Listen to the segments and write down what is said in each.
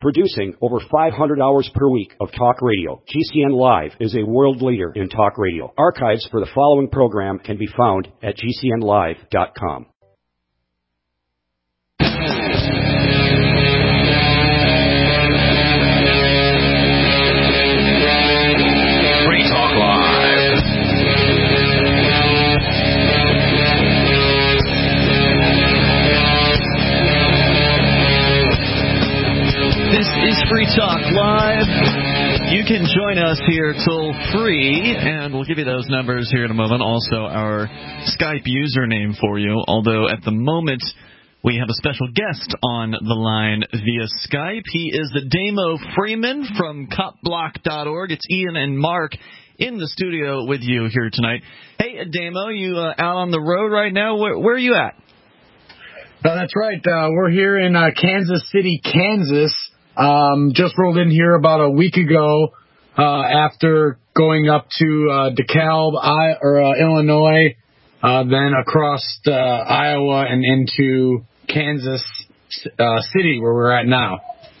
Producing over 500 hours per week of talk radio, GCN Live is a world leader in talk radio. Archives for the following program can be found at gcnlive.com. Free Talk Live. You can join us here toll free, and we'll give you those numbers here in a moment. Also, our Skype username for you, although at the moment we have a special guest on the line via Skype. He is Ademo Freeman from copblock.org. It's Ian and Mark in the studio with you here tonight. Hey, Ademo, you out on the road right now? Where are you at? That's right. We're here in Kansas City, Kansas. Just rolled in here about a week ago after going up to DeKalb, Illinois, then across Iowa and into Kansas City, where we're at now.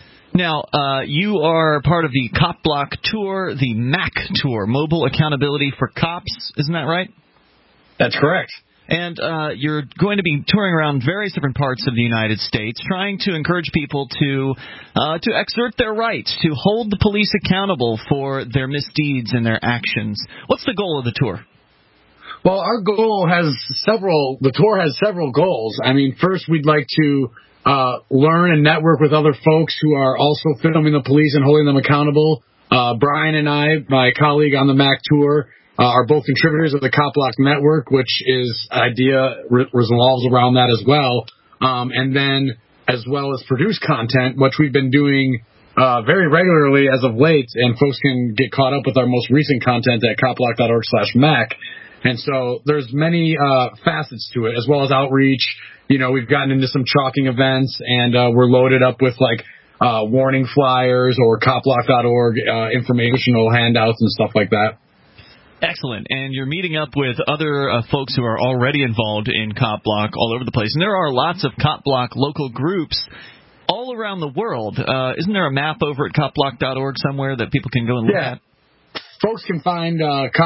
Now, you are part of the Cop Block Tour, the MAC Tour, Mobile Accountability for Cops. Isn't that right? That's correct. And you're going to be touring around various different parts of the United States, trying to encourage people to exert their rights, to hold the police accountable for their misdeeds and their actions. What's the goal of the tour? Well, our goal the tour has several goals. I mean, first, we'd like to learn and network with other folks who are also filming the police and holding them accountable. Brian and I, my colleague on the MAC Tour, are both contributors of the Cop Block Network, which is idea revolves around that as well. And then as well as produce content, which we've been doing very regularly as of late, and folks can get caught up with our most recent content at copblock.org/Mac. And so there's many facets to it, as well as outreach. You know, we've gotten into some chalking events, and we're loaded up with warning flyers or copblock.org informational handouts and stuff like that. Excellent. And you're meeting up with other folks who are already involved in Cop Block all over the place. And there are lots of Cop Block local groups all around the world. Isn't there a map over at copblock.org somewhere that people can go and look at? Folks can find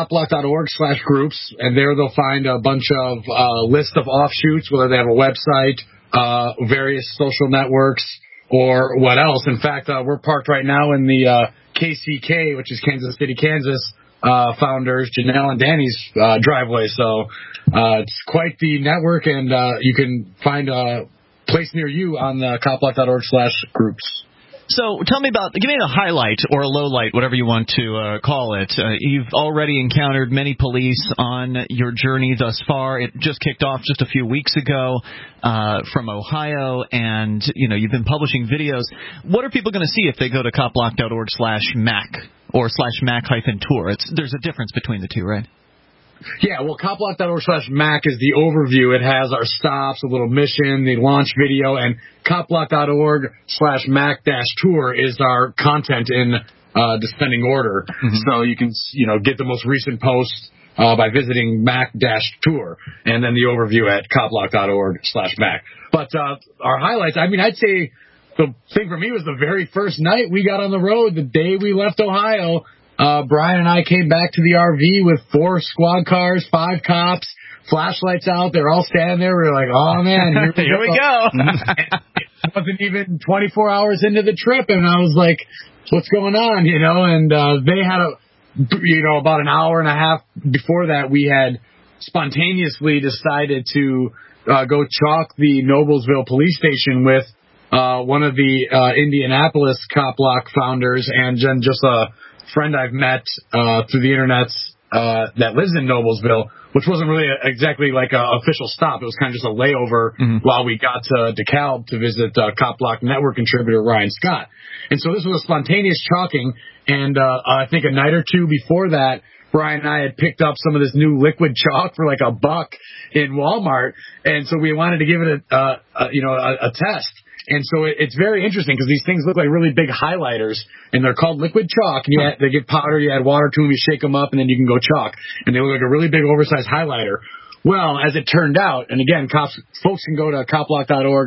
copblock.org/groups, and there they'll find a bunch of list of offshoots, whether they have a website, various social networks, or what else. In fact, we're parked right now in the KCK, which is Kansas City, Kansas, founders Janelle and Danny's driveway. So it's quite the network, and you can find a place near you on the copblock.org/groups. So give me a highlight or a low light, whatever you want to call it. You've already encountered many police on your journey thus far. It just kicked off just a few weeks ago from Ohio, and you've been publishing videos. What are people going to see if they go to copblock.org/Mac or /Mac-tour? There's a difference between the two, right? Yeah, well, copblock.org/Mac is the overview. It has our stops, a little mission, the launch video, and copblock.org/Mac-tour is our content in descending order. Mm-hmm. So you can, get the most recent post by visiting Mac-tour, and then the overview at copblock.org/Mac. But our highlights, I'd say the thing for me was the very first night we got on the road, the day we left Ohio. Brian and I came back to the RV with 4 squad cars, 5 cops, flashlights out. They're all standing there. We were like, oh, man, here we go. It wasn't even 24 hours into the trip, and I was like, what's going on, And they had about an hour and a half before that, we had spontaneously decided to go chalk the Noblesville police station with one of the Indianapolis Cop Block founders, and then just a friend I've met through the internet that lives in Noblesville, which wasn't really exactly like an official stop. It was kind of just a layover while we got to DeKalb to visit Cop Block Network contributor Ryan Scott. And so this was a spontaneous chalking, and I think a night or two before that, Brian and I had picked up some of this new liquid chalk for like $1 in Walmart, and so we wanted to give it a test. And so it's very interesting because these things look like really big highlighters, and they're called liquid chalk. And they get powder, you add water to them, you shake them up, and then you can go chalk. And they look like a really big oversized highlighter. Well, as it turned out, and again, folks can go to copblock.org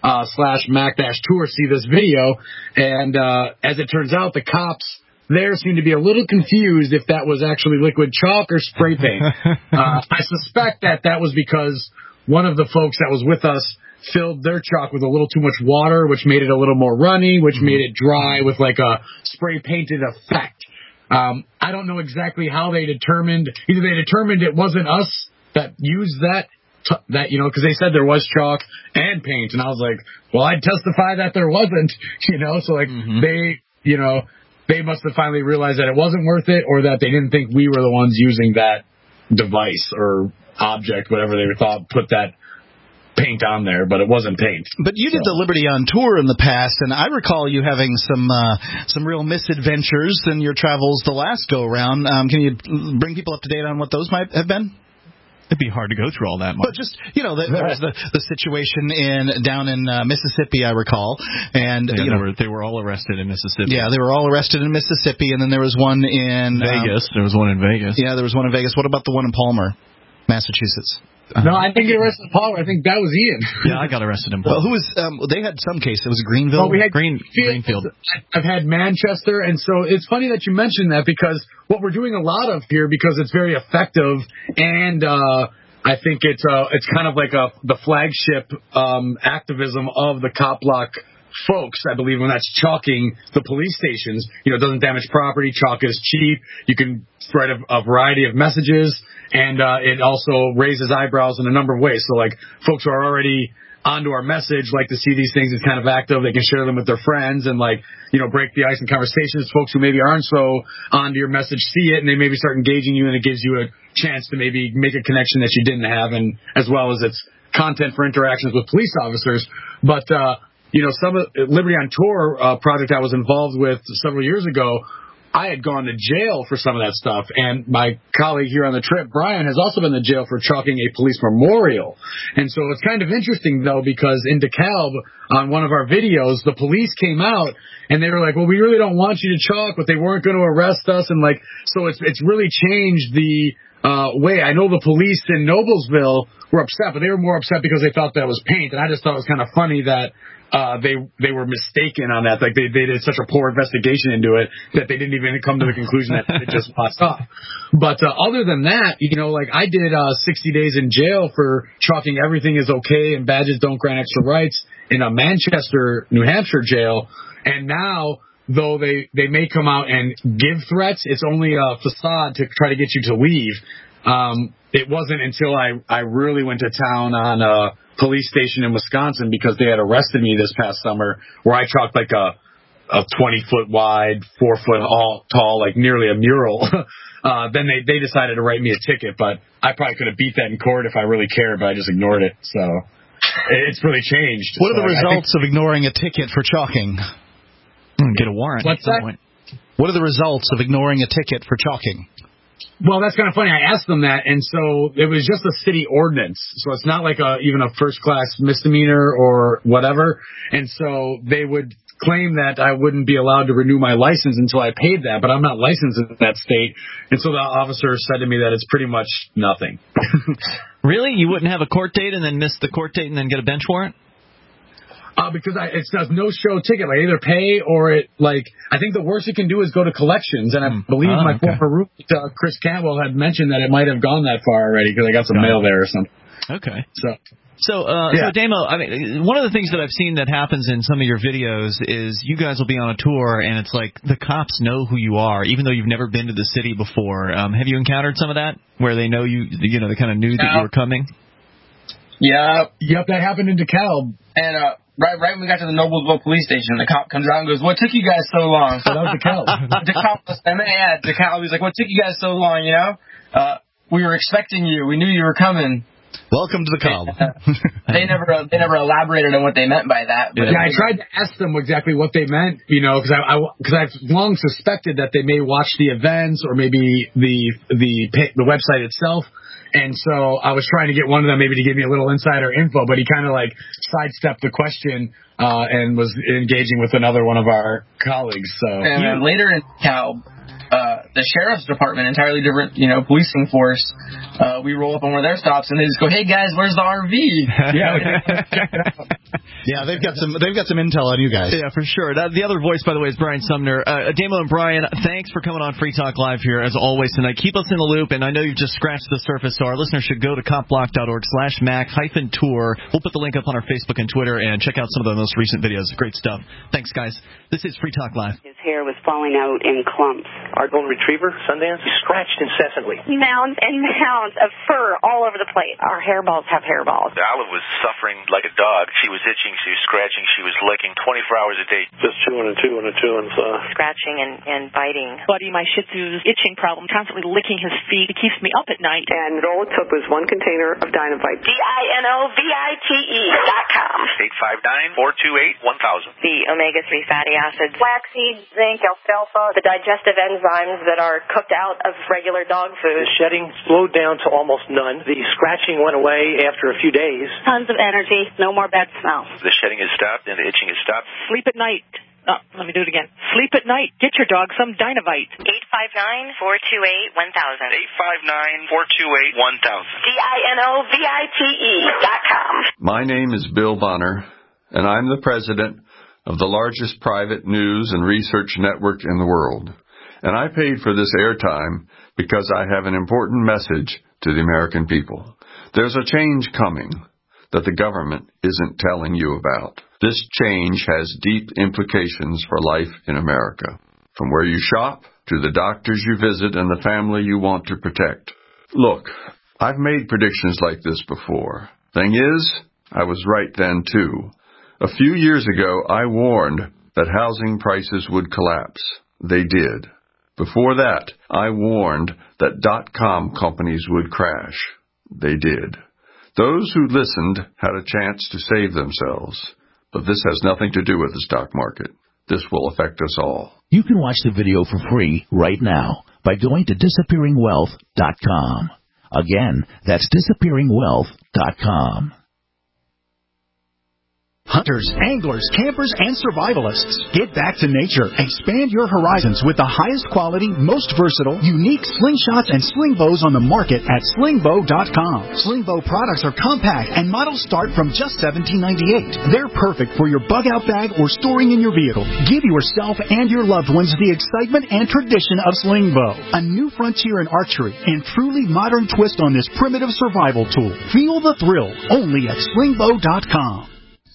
slash Mac-Tour see this video. And as it turns out, the cops there seemed to be a little confused if that was actually liquid chalk or spray paint. I suspect that was because one of the folks that was with us filled their chalk with a little too much water, which made it a little more runny, which made it dry with like a spray painted effect. I don't know exactly how they determined. Either they determined it wasn't us that used that, because they said there was chalk and paint, and I was like, well, I'd testify that there wasn't, so like they must have finally realized that it wasn't worth it, or that they didn't think we were the ones using that device or object, whatever they thought, put that paint on there, but it wasn't paint. But you did the Liberty on Tour in the past, and I recall you having some real misadventures in your travels the last go-around. Can you bring people up to date on what those might have been? It'd be hard to go through all that, Mark. But just, there was the situation down in Mississippi, I recall. And they were all arrested in Mississippi. Yeah, they were all arrested in Mississippi, and then there was one in Vegas. There was one in Vegas. Yeah, there was one in Vegas. What about the one in Palmer, Massachusetts? No, I think they arrested Palmer. I think that was Ian. Yeah, I got arrested in Palmer. Well, who was? They had some case. It was Greenville. We had Greenfield. I've had Manchester, and so it's funny that you mentioned that, because what we're doing a lot of here, because it's very effective, and I think it's kind of like the flagship activism of the Cop Block folks, I believe, when that's chalking the police stations. It doesn't damage property. Chalk is cheap. You can write a variety of messages, and it also raises eyebrows in a number of ways. So, like, folks who are already onto our message like to see these things as kind of active. They can share them with their friends and, break the ice in conversations. Folks who maybe aren't so onto your message see it, and they maybe start engaging you, and it gives you a chance to maybe make a connection that you didn't have, and as well as it's content for interactions with police officers. But some of Liberty on Tour project I was involved with several years ago, I had gone to jail for some of that stuff, and my colleague here on the trip, Brian, has also been to jail for chalking a police memorial. And so it's kind of interesting, though, because in DeKalb, on one of our videos, the police came out, and they were like, well, we really don't want you to chalk, but they weren't going to arrest us. And, so it's really changed the way. I know the police in Noblesville were upset, but they were more upset because they thought that was paint. And I just thought it was kind of funny that they were mistaken on that. Like, they did such a poor investigation into it that they didn't even come to the conclusion that it just passed off. But other than that, I did 60 days in jail for chalking everything is okay and badges don't grant extra rights in a Manchester, New Hampshire jail. And now, though they may come out and give threats, it's only a facade to try to get you to leave. It wasn't until I really went to town on a police station in Wisconsin, because they had arrested me this past summer, where I chalked like a 20-foot wide, 4-foot tall, like nearly a mural. Then they decided to write me a ticket, but I probably could have beat that in court if I really cared, but I just ignored it. So it's really changed. What are the results of ignoring a ticket for chalking? Get a warrant. What's that? What are the results of ignoring a ticket for chalking? Well, that's kind of funny. I asked them that, and so it was just a city ordinance. So it's not like even a first-class misdemeanor or whatever. And so they would claim that I wouldn't be allowed to renew my license until I paid that, but I'm not licensed in that state. And so the officer said to me that it's pretty much nothing. Really? You wouldn't have a court date and then miss the court date and then get a bench warrant? Because it says no show ticket. I either pay or I think the worst it can do is go to collections. And I believe my former roommate, Chris Cantwell, had mentioned that it might have gone that far already because I got some mail there or something. Okay. So Damo, I mean, one of the things that I've seen that happens in some of your videos is you guys will be on a tour and it's like the cops know who you are, even though you've never been to the city before. Have you encountered some of that where they know you, they kind of knew that you were coming? Yeah. Yep, that happened in DeKalb. And right when we got to the Noblesville police station, the cop comes out and goes, "What took you guys so long?" So that was DeKalb. DeKalb was like, "What took you guys so long, we were expecting you. We knew you were coming." Welcome to the Cobb. They never elaborated on what they meant by that. But I tried to ask them exactly what they meant, because I've long suspected that they may watch the events or maybe the website itself. And so I was trying to get one of them maybe to give me a little insider info, but he kind of sidestepped the question and was engaging with another one of our colleagues. So and then later in Cal, the sheriff's department, entirely different, policing force. We roll up on one of their stops, and they just go, "Hey guys, where's the RV?" Yeah, they've got some intel on you guys. Yeah, for sure. The other voice, by the way, is Brian Sumner. Damo and Brian, thanks for coming on Free Talk Live here as always tonight. Keep us in the loop, and I know you've just scratched the surface, so our listeners should go to copblock.org/Mac-tour. We'll put the link up on our Facebook and Twitter, and check out some of the most recent videos. Great stuff. Thanks, guys. This is Free Talk Live. His hair was falling out in clumps. Our golden retriever, Sundance, scratched incessantly. Mounds and mounds of fur all over the place. Our hairballs have hairballs. Olive was suffering like a dog. She was itching, she was scratching, she was licking 24 hours a day. Just chewing and chewing and chewing. Scratching and biting. Buddy, my Shih Tzu's itching problem, constantly licking his feet. It keeps me up at night. And all it took was one container of Dinovite. DINOVITE.com. 859-428-1000. The omega-3 fatty acids, flaxseed, zinc, alfalfa, the digestive enzymes that are cooked out of regular dog food. The shedding slowed down to almost none. The scratching went away after a few days. Tons of energy, no more bad smell. The shedding has stopped and the itching has stopped. Sleep at night. Let me do it again. Sleep at night. Get your dog some Dinovite. 859-428-1000. 859-428-1000. DINOVITE.com. My name is Bill Bonner, and I'm the president of the largest private news and research network in the world. And I paid for this airtime because I have an important message to the American people. There's a change coming that the government isn't telling you about. This change has deep implications for life in America, from where you shop to the doctors you visit and the family you want to protect. Look, I've made predictions like this before. Thing is, I was right then too. A few years ago, I warned that housing prices would collapse. They did. Before that, I warned that .com companies would crash. They did. Those who listened had a chance to save themselves. But this has nothing to do with the stock market. This will affect us all. You can watch the video for free right now by going to disappearingwealth.com. Again, that's disappearingwealth.com. Hunters, anglers, campers, and survivalists. Get back to nature. Expand your horizons with the highest quality, most versatile, unique slingshots and sling bows on the market at slingbow.com. Slingbow products are compact and models start from just $17.98. They're perfect for your bug-out bag or storing in your vehicle. Give yourself and your loved ones the excitement and tradition of slingbow. A new frontier in archery and truly modern twist on this primitive survival tool. Feel the thrill only at slingbow.com.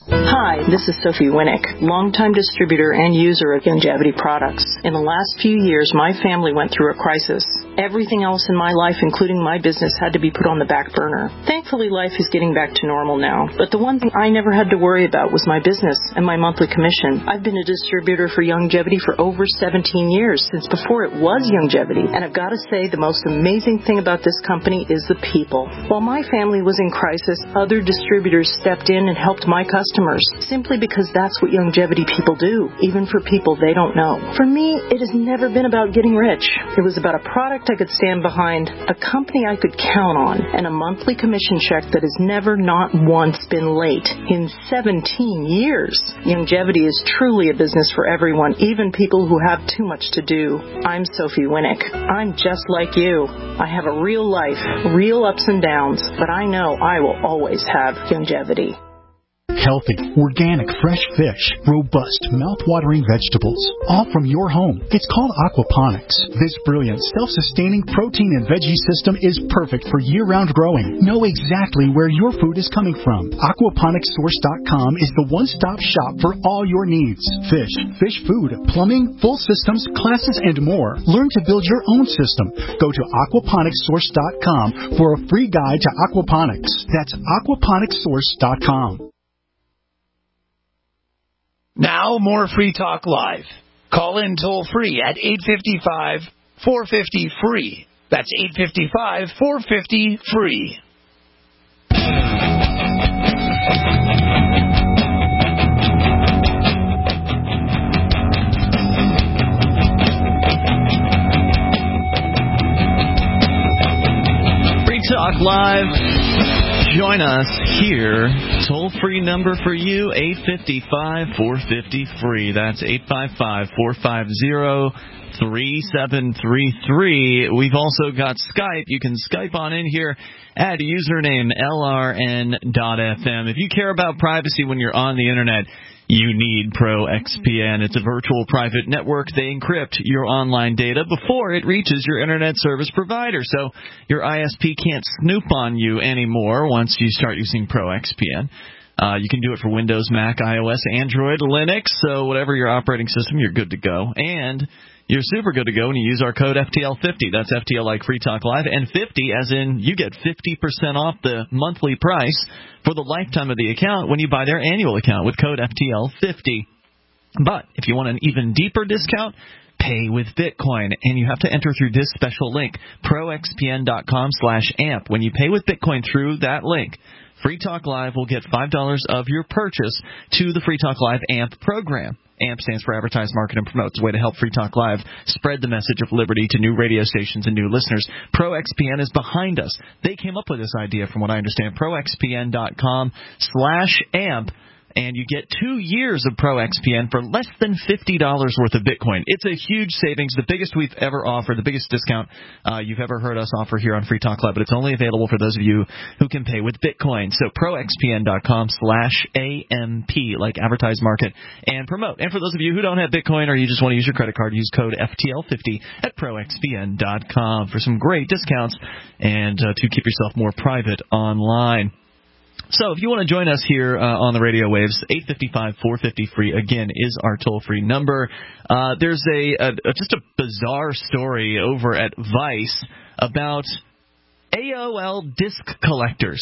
Hi, this is Sophie Winnick, longtime distributor and user of Youngevity products. In the last few years, my family went through a crisis. Everything else in my life, including my business, had to be put on the back burner. Thankfully, life is getting back to normal now. But the one thing I never had to worry about was my business and my monthly commission. I've been a distributor for Youngevity for over 17 years, since before it was Youngevity. And I've got to say, the most amazing thing about this company is the people. While my family was in crisis, other distributors stepped in and helped my customers, simply because that's what Youngevity people do, even for people they don't know. For me, it has never been about getting rich. It was about a product I could stand behind, a company I could count on, and a monthly commission check that has never, not once, been late in 17 years. Youngevity is truly a business for everyone, even people who have too much to do. I'm Sophie Winnick. I'm just like you. I have a real life, real ups and downs, but I know I will always have Youngevity. Healthy, organic, fresh fish, robust, mouth-watering vegetables, all from your home. It's called aquaponics. This brilliant, self-sustaining protein and veggie system is perfect for year-round growing. Know exactly where your food is coming from. Aquaponicssource.com is the one-stop shop for all your needs. Fish, fish food, plumbing, full systems, classes, and more. Learn to build your own system. Go to aquaponicssource.com for a free guide to aquaponics. That's aquaponicssource.com. Now, more Free Talk Live. Call in toll-free at 855-450-FREE. That's 855-450-FREE. Free Talk Live. join us here, toll-free number for you, 855-450-FREE. That's 855-450-3733. We've also got Skype. You can Skype on in here at username LRN.FM. If you care about privacy when you're on the Internet, you need ProXPN. It's a virtual private network. They encrypt your online data before it reaches your Internet service provider, so your ISP can't snoop on you anymore once you start using ProXPN. You can do it for Windows, Mac, iOS, Android, Linux, so whatever your operating system, you're good to go. And you're super good to go when you use our code FTL50. That's FTL like Free Talk Live, and 50 as in you get 50% off the monthly price for the lifetime of the account when you buy their annual account with code FTL50. But if you want an even deeper discount, pay with Bitcoin, and you have to enter through this special link, proxpn.com/amp. When you pay with Bitcoin through that link, Free Talk Live will get $5 of your purchase to the Free Talk Live AMP program. AMP stands for Advertise, Market, and Promote. It's a way to help Free Talk Live spread the message of liberty to new radio stations and new listeners. ProXPN is behind us. They came up with this idea, from what I understand. ProXPN.com/AMP. And you get 2 years of ProXPN for less than $50 worth of Bitcoin. It's a huge savings, the biggest we've ever offered, the biggest discount you've ever heard us offer here on Free Talk Club, but it's only available for those of you who can pay with Bitcoin. So proxpn.com/AMP, like Advertise, Market, and Promote. And for those of you who don't have Bitcoin or you just want to use your credit card, use code FTL50 at proxpn.com for some great discounts and to keep yourself more private online. So if you want to join us here on the radio waves, 855-450-FREE, again, is our toll-free number. There's just a bizarre story over at Vice about AOL disc collectors.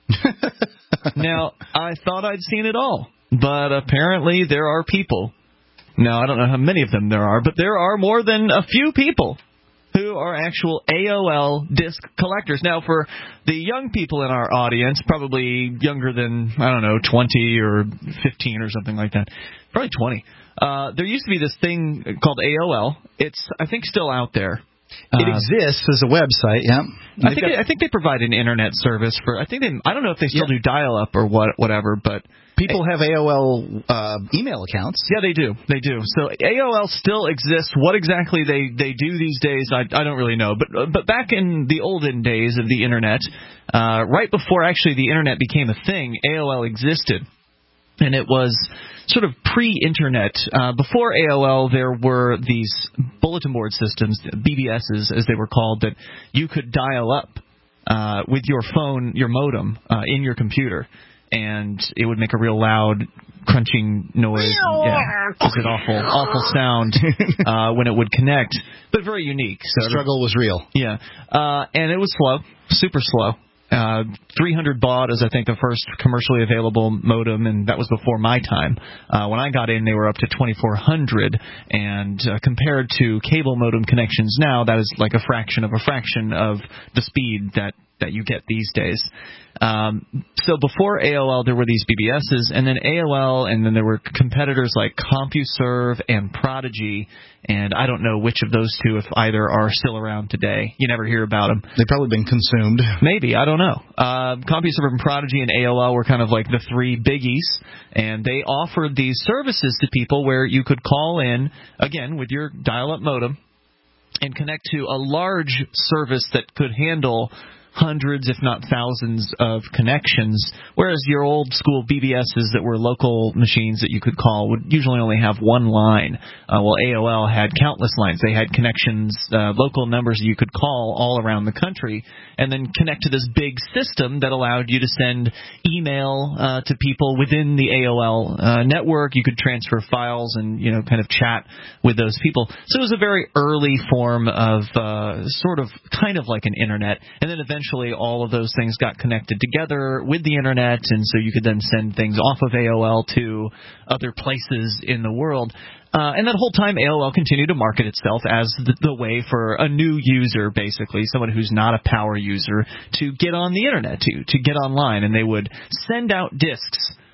Now, I thought I'd seen it all, but apparently there are people. Now, I don't know how many of them there are, but there are more than a few people who are actual AOL disc collectors. Now, for the young people in our audience, probably younger than, 20 or 15 or something like that, probably 20, there used to be this thing called AOL. It's, I think, still out there. It exists as a website, yeah. I think they provide an internet service for. I don't know if they still do dial-up or whatever, but people have AOL email accounts. Yeah, they do. They do. So AOL still exists. What exactly they do these days, I don't really know. But back in the olden days of the internet, right before actually the internet became a thing, AOL existed, and it was sort of pre-internet. Before AOL, there were these bulletin board systems, BBSs as they were called, that you could dial up with your phone, your modem, in your computer, and it would make a real loud crunching noise. It was an awful sound when it would connect, but very unique. So the struggle was real. Yeah, and it was slow, super slow. 300 baud is, I think, the first commercially available modem, and that was before my time. When I got in, they were up to 2400, and compared to cable modem connections now, that is like a fraction of the speed that you get these days. So before AOL, there were these BBSs, and then AOL, and then there were competitors like CompuServe and Prodigy, and I don't know which of those two, if either, are still around today. You never hear about them. They've probably been consumed. Maybe, I don't know. CompuServe and Prodigy and AOL were kind of like the three biggies, and they offered these services to people where you could call in, again, with your dial-up modem, and connect to a large service that could handle hundreds, if not thousands, of connections, whereas your old school BBSs that were local machines that you could call would usually only have one line. While AOL had countless lines. They had connections, local numbers you could call all around the country, and then connect to this big system that allowed you to send email to people within the AOL network. You could transfer files and kind of chat with those people. So it was a very early form of kind of like an internet, and then eventually all of those things got connected together with the internet, and so you could then send things off of AOL to other places in the world. And that whole time, AOL continued to market itself as the way for a new user, basically, someone who's not a power user, to get on the internet, to get online. And they would send out discs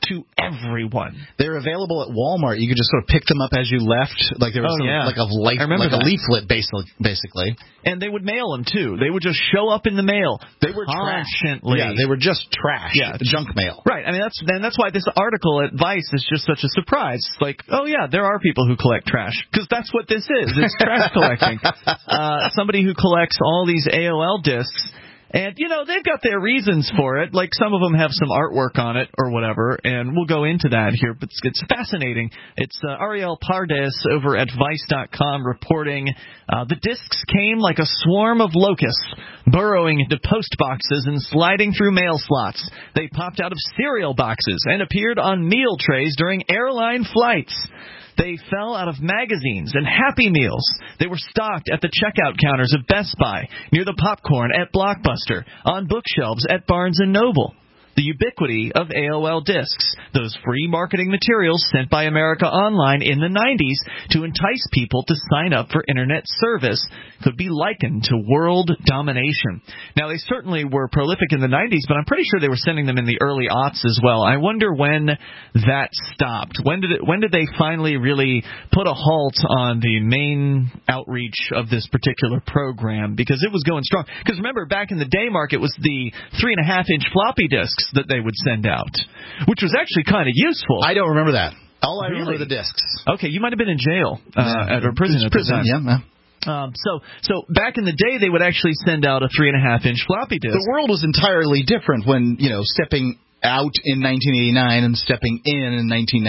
to everyone. They're available at Walmart. You could just sort of pick them up as you left, like there was like a leaflet, basically. And they would mail them too. They would just show up in the mail. They were constantly. Yeah, they were just trash. Yeah, junk mail. Right. I mean, that's why this article at Vice is just such a surprise. It's like, oh yeah, there are people who collect trash, because that's what this is. It's trash collecting. Somebody who collects all these AOL discs. And, they've got their reasons for it. Like, some of them have some artwork on it or whatever, and we'll go into that here. But it's fascinating. It's Ariel Pardes over at Vice.com reporting the discs came like a swarm of locusts, burrowing into post boxes and sliding through mail slots. They popped out of cereal boxes and appeared on meal trays during airline flights. They fell out of magazines and Happy Meals. They were stocked at the checkout counters of Best Buy, near the popcorn at Blockbuster, on bookshelves at Barnes & Noble. The ubiquity of AOL discs, those free marketing materials sent by America Online in the 90s to entice people to sign up for Internet service, could be likened to world domination. Now, they certainly were prolific in the 90s, but I'm pretty sure they were sending them in the early aughts as well. I wonder when that stopped. When did they finally really put a halt on the main outreach of this particular program? Because it was going strong. Because remember, back in the day, Mark, it was the 3.5-inch floppy disks that they would send out, which was actually kind of useful. I don't remember that. All I remember are the discs. Okay, you might have been in jail at a prison at the time. Yeah. So back in the day, they would actually send out a 3.5-inch floppy disk. The world was entirely different when, stepping out in 1989 and stepping in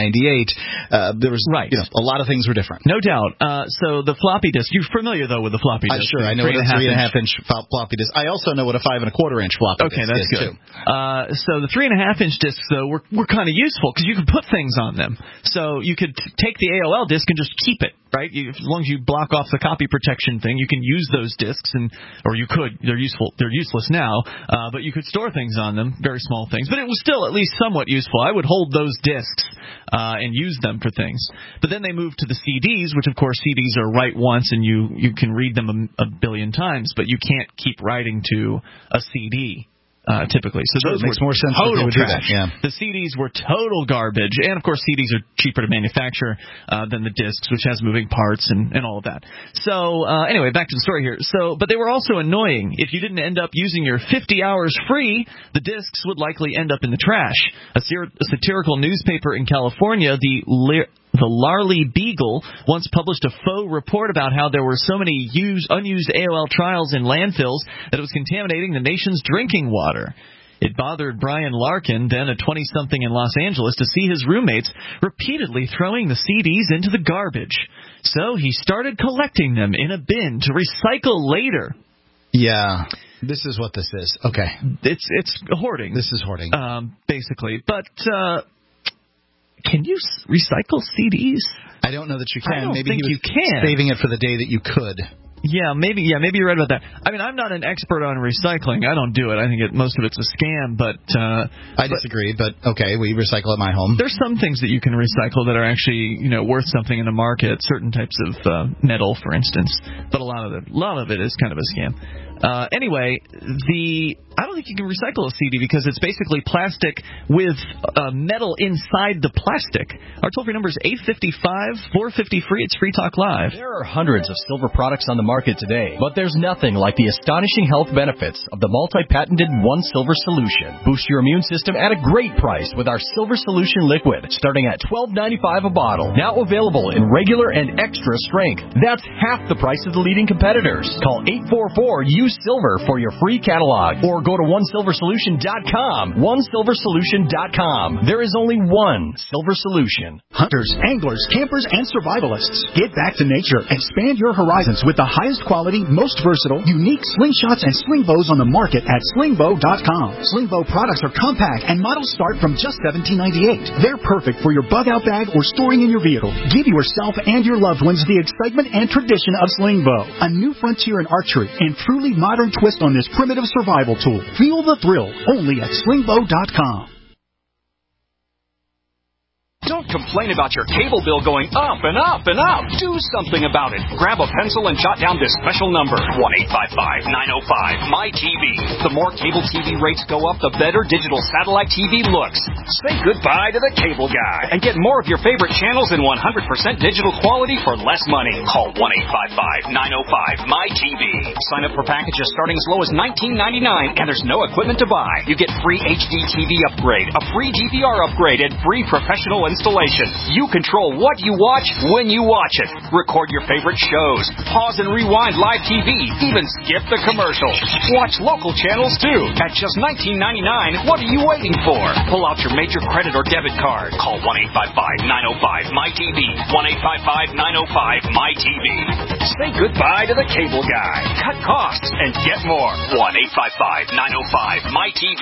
1998, there was a lot of things were different. No doubt. So the floppy disk, you're familiar though with the floppy disk? Sure, I know what a 3.5-inch floppy disk. I also know what a 5.25-inch floppy disk is. Okay, that's good. So the 3.5-inch disks though were kind of useful because you could put things on them. So you could take the AOL disk and just keep it. Right? As long as you block off the copy protection thing, you can use those disks, or you could. They're useful. They're useless now, but you could store things on them, very small things. But it was still at least somewhat useful. I would hold those disks and use them for things. But then they moved to the CDs, which of course CDs are write once and you can read them a billion times, but you can't keep writing to a CD. Typically. So those makes more sense total that, trash. yeah. The CDs were total garbage. And, of course, CDs are cheaper to manufacture than the discs, which has moving parts and all of that. So, anyway, back to the story here. But they were also annoying. If you didn't end up using your 50 hours free, the discs would likely end up in the trash. A satirical newspaper in California, the Larley Beagle, once published a faux report about how there were so many unused AOL trials in landfills that it was contaminating the nation's drinking water. It bothered Brian Larkin, then a 20-something in Los Angeles, to see his roommates repeatedly throwing the CDs into the garbage. So he started collecting them in a bin to recycle later. Yeah. This is what this is. Okay. It's hoarding. This is hoarding. Basically. But can you recycle CDs? I don't know that you can. I don't Maybe think he was you can. Saving it for the day that you could. Yeah, maybe you're right about that. I mean, I'm not an expert on recycling. I don't do it. I think most of it's a scam, but I disagree, but okay, we recycle at my home. There's some things that you can recycle that are actually, worth something in the market, certain types of metal, for instance. But a lot of it is kind of a scam. Anyway, I don't think you can recycle a CD because it's basically plastic with metal inside the plastic. Our toll-free number is 855-450-FREE. It's Free Talk Live. There are hundreds of silver products on the market today, but there's nothing like the astonishing health benefits of the multi-patented One Silver Solution. Boost your immune system at a great price with our Silver Solution Liquid, starting at $12.95 a bottle. Now available in regular and extra strength. That's half the price of the leading competitors. Call 844-USE-SILVER for your free catalog, or go to OneSilverSolution.com. OneSilverSolution.com. There is only one Silver Solution. Hunters, anglers, campers, and survivalists. Get back to nature. Expand your horizons with the highest quality, most versatile, unique slingshots and sling bows on the market at slingbow.com. Slingbow products are compact and models start from just $17.98. They're perfect for your bug-out bag or storing in your vehicle. Give yourself and your loved ones the excitement and tradition of Slingbow, a new frontier in archery and truly modern twist on this primitive survival tool. Feel the thrill only at slingbow.com. Don't complain about your cable bill going up and up and up. Do something about it. Grab a pencil and jot down this special number, 1-855-905-MY-TV. The more cable TV rates go up, the better digital satellite TV looks. Say goodbye to the cable guy and get more of your favorite channels in 100% digital quality for less money. Call 1-855-905-MY-TV. Sign up for packages starting as low as $19.99, and there's no equipment to buy. You get free HD TV upgrade, a free DVR upgrade, and free professional installation. You control what you watch when you watch it. Record your favorite shows, pause and rewind live TV, even skip the commercials. Watch local channels too at just $19.99. What are you waiting for? Pull out your major credit or debit card. Call 1-855-905-MY-TV. 1-855-905-MY-TV. Say goodbye to the cable guy. Cut costs and get more. 1-855-905-MY-TV.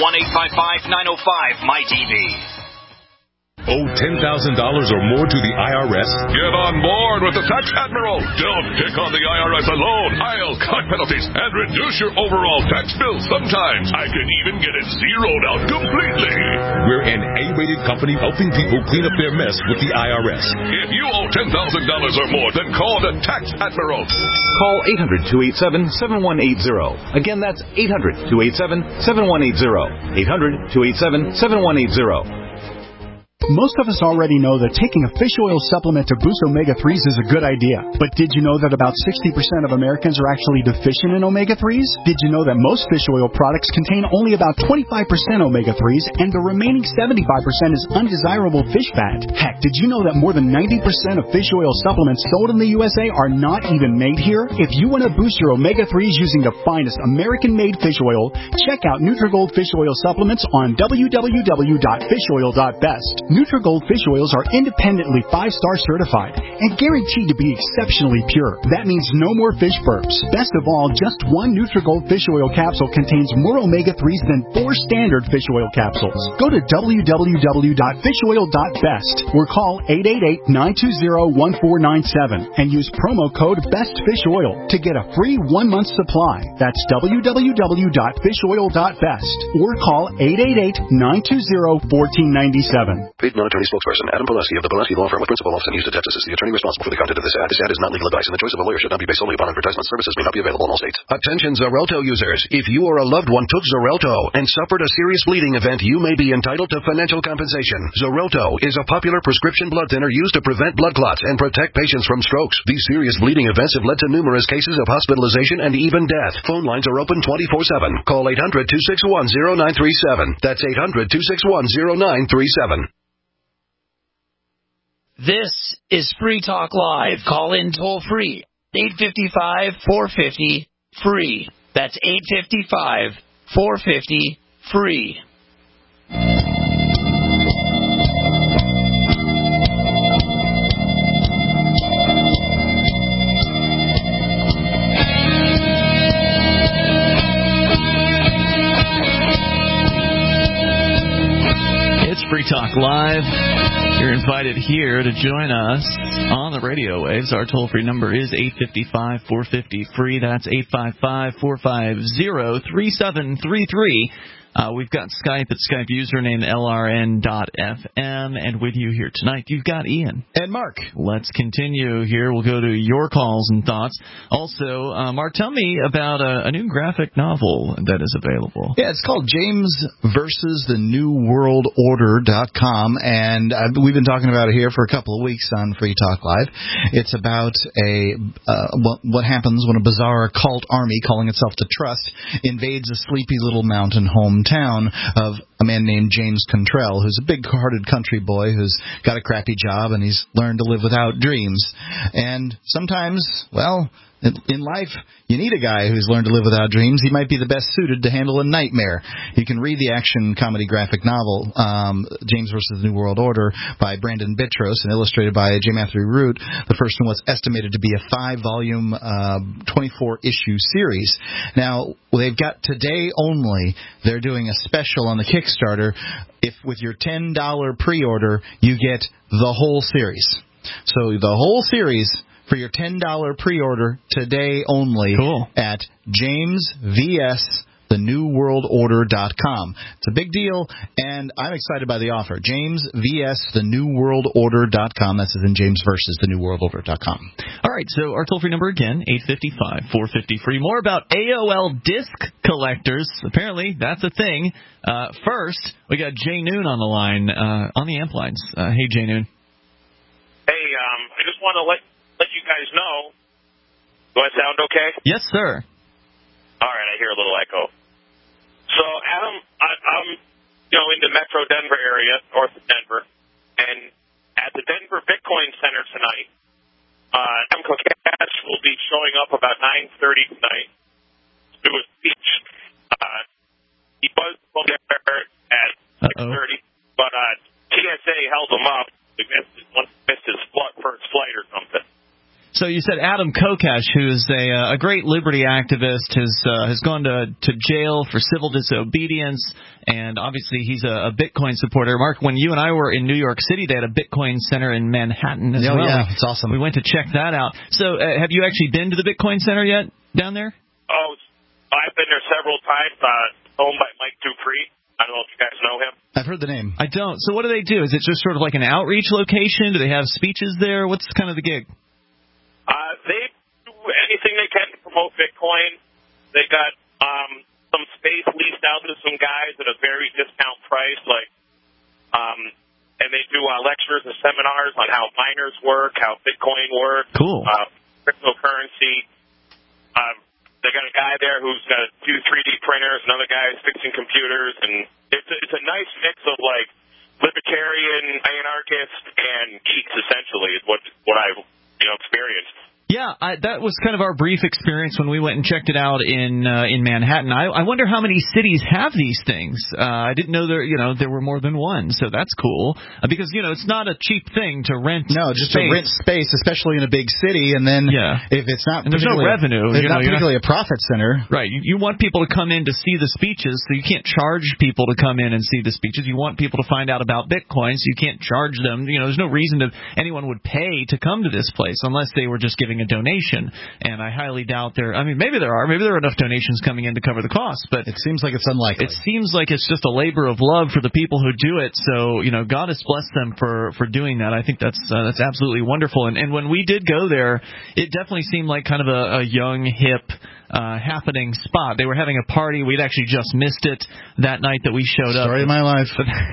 1-855-905-MY-TV. Owe $10,000 or more to the IRS? Get on board with the Tax Admiral. Don't pick on the IRS alone. I'll cut penalties and reduce your overall tax bill. Sometimes I can even get it zeroed out completely. We're an A-rated company helping people clean up their mess with the IRS. If you owe $10,000 or more, then call the Tax Admiral. Call 800-287-7180. Again, that's 800-287-7180. 800-287-7180. Most of us already know that taking a fish oil supplement to boost omega-3s is a good idea. But did you know that about 60% of Americans are actually deficient in omega-3s? Did you know that most fish oil products contain only about 25% omega-3s and the remaining 75% is undesirable fish fat? Heck, did you know that more than 90% of fish oil supplements sold in the USA are not even made here? If you want to boost your omega-3s using the finest American-made fish oil, check out Nutrigold Fish Oil Supplements on www.fishoil.best. Nutrigold fish oils are independently 5-star certified and guaranteed to be exceptionally pure. That means no more fish burps. Best of all, just one Nutrigold fish oil capsule contains more omega-3s than 4 standard fish oil capsules. Go to www.fishoil.best or call 888-920-1497 and use promo code BESTFISHOIL to get a free 1-month supply. That's www.fishoil.best or call 888-920-1497. Paid non-attorney spokesperson Adam Pileski of the Pileski Law Firm with principal office in Houston, Texas is the attorney responsible for the content of this ad. This ad is not legal advice, and the choice of a lawyer should not be based solely upon advertisement. Services may not be available in all states. Attention Xarelto users. If you or a loved one took Xarelto and suffered a serious bleeding event, you may be entitled to financial compensation. Xarelto is a popular prescription blood thinner used to prevent blood clots and protect patients from strokes. These serious bleeding events have led to numerous cases of hospitalization and even death. Phone lines are open 24/7. Call 800-261-0937. That's 800-261-0937. This is Free Talk Live. Call in toll free. 855-450-FREE. That's 855-450-FREE. It's Free Talk Live. You're invited here to join us on the radio waves. Our toll-free number is 855-450-FREE. That's 855-450-3733. We've got Skype at Skype username LRN.FM. And with you here tonight, you've got Ian. And Mark. Let's continue here. We'll go to your calls and thoughts. Also, Mark, tell me about a new graphic novel that is available. Yeah, it's called James versus the New World Order.com. And we've been talking about it here for a couple of weeks on Free Talk Live. It's about what happens when a bizarre occult army calling itself the Trust invades a sleepy little mountain hometown of a man named James Cantrell, who's a big-hearted country boy who's got a crappy job and he's learned to live without dreams. And sometimes, well, in life, you need a guy who's learned to live without dreams. He might be the best suited to handle a nightmare. You can read the action comedy graphic novel, James versus the New World Order, by Brandon Bitros and illustrated by J. Matthew Root. The first one was estimated to be a 5-volume, 24-issue series. Now, they've got today only, they're doing a special on the Kickstarter. If with your $10 pre-order, you get the whole series. So the whole series for your $10 pre-order today only at jamesvs.com. thenewworldorder.com. It's a big deal, and I'm excited by the offer. James, VS, thenewworldorder.com. That's as in James versus thenewworldorder.com. All right, so our toll-free number again, 855-450-FREE. More about AOL disc collectors. Apparently, that's a thing. First, we got Jay Noon on the line, on the amp lines. Hey, Jay Noon. Hey, I just want to let you guys know. Do I sound okay? Yes, sir. All right, I hear a little echo. So, Adam, I'm in the Metro Denver area, north of Denver, and at the Denver Bitcoin Center tonight, Adam Kokesh will be showing up about 9:30 tonight to do a speech. He was there at 6:30, but TSA held him up. He missed his first flight or something. So you said Adam Kokesh, who's a great liberty activist, has gone to jail for civil disobedience, and obviously he's a Bitcoin supporter. Mark, when you and I were in New York City, they had a Bitcoin Center in Manhattan as well. Yeah, it's awesome. We went to check that out. So have you actually been to the Bitcoin Center yet down there? Oh, I've been there several times. Owned by Mike Dupree. I don't know if you guys know him. I've heard the name. I don't. So what do they do? Is it just sort of like an outreach location? Do they have speeches there? What's kind of the gig? They do anything they can to promote Bitcoin. They got some space leased out to some guys at a very discount price, and they do lectures and seminars on how miners work, how Bitcoin works, cool, cryptocurrency. They got a guy there who's got a few 3D printers, another guy is fixing computers, and it's a nice mix of like libertarian, anarchist, and geeks. Essentially, is what I've experienced. Yeah, that was kind of our brief experience when we went and checked it out in Manhattan. I wonder how many cities have these things. I didn't know there were more than one, so that's cool. Because it's not a cheap thing to rent. No, just to rent space, especially in a big city, and then if it's not, and there's no revenue, it's not particularly a profit center. Right. You want people to come in to see the speeches, so you can't charge people to come in and see the speeches. You want people to find out about Bitcoin, so you can't charge them. There's no reason anyone would pay to come to this place unless they were just giving a donation, and I highly doubt maybe there are enough donations coming in to cover the cost, but it seems like it's unlikely. It seems like it's just a labor of love for the people who do it, so God has blessed them for doing that. I think that's absolutely wonderful, and when we did go there, it definitely seemed like kind of a young, hip happening spot. They were having a party. We'd actually just missed it that night that we showed up. Story of my life.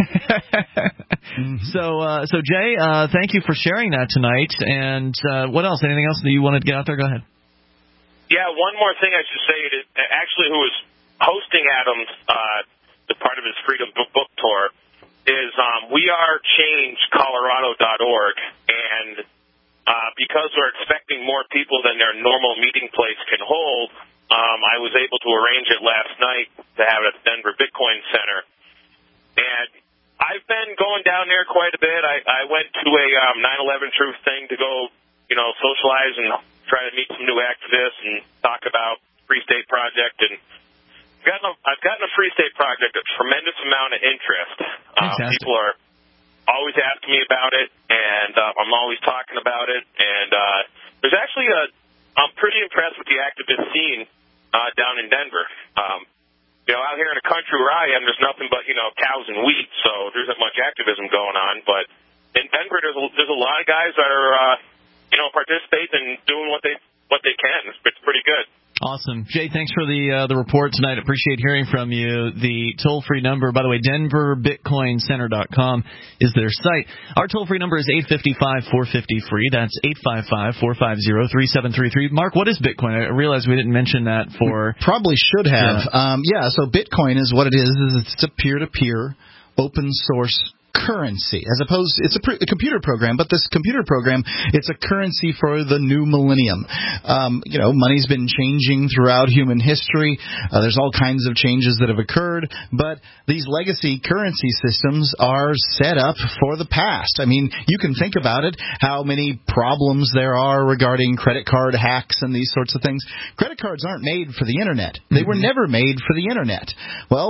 So Jay, thank you for sharing that tonight. And what else? Anything else that you wanted to get out there? Go ahead. Yeah, one more thing I should say. Actually, who was hosting Adam's the part of his Freedom Book Tour is wearechangecolorado.org, and because we're expecting more people than their normal meeting place can hold, I was able to arrange it last night to have it at the Denver Bitcoin Center. And I've been going down there quite a bit. I went to a 9/11 Truth thing to go, socialize and try to meet some new activists and talk about Free State Project. And I've gotten a Free State Project a tremendous amount of interest. People are always asking me about it, and I'm always talking about it. And there's actually I'm pretty impressed with the activist scene down in Denver. Out here in the country where I am, there's nothing but cows and wheat, so there isn't much activism going on. But in Denver, there's a lot of guys that are participating and doing what they can. It's pretty good. Awesome. Jay, thanks for the report tonight. Appreciate hearing from you. The toll-free number, by the way, DenverBitcoinCenter.com is their site. Our toll-free number is 855-450-FREE. That's 855-450-3733. Mark, what is Bitcoin? I realize we didn't mention that for... Probably should have. So Bitcoin is what it is. It's a peer-to-peer open source currency, as opposed it's a computer program, but this computer program, it's a currency for the new millennium. Money's been changing throughout human history. There's all kinds of changes that have occurred, but these legacy currency systems are set up for the past. I mean, you can think about it, how many problems there are regarding credit card hacks and these sorts of things. Credit cards aren't made for the Internet. They were never made for the Internet. Well,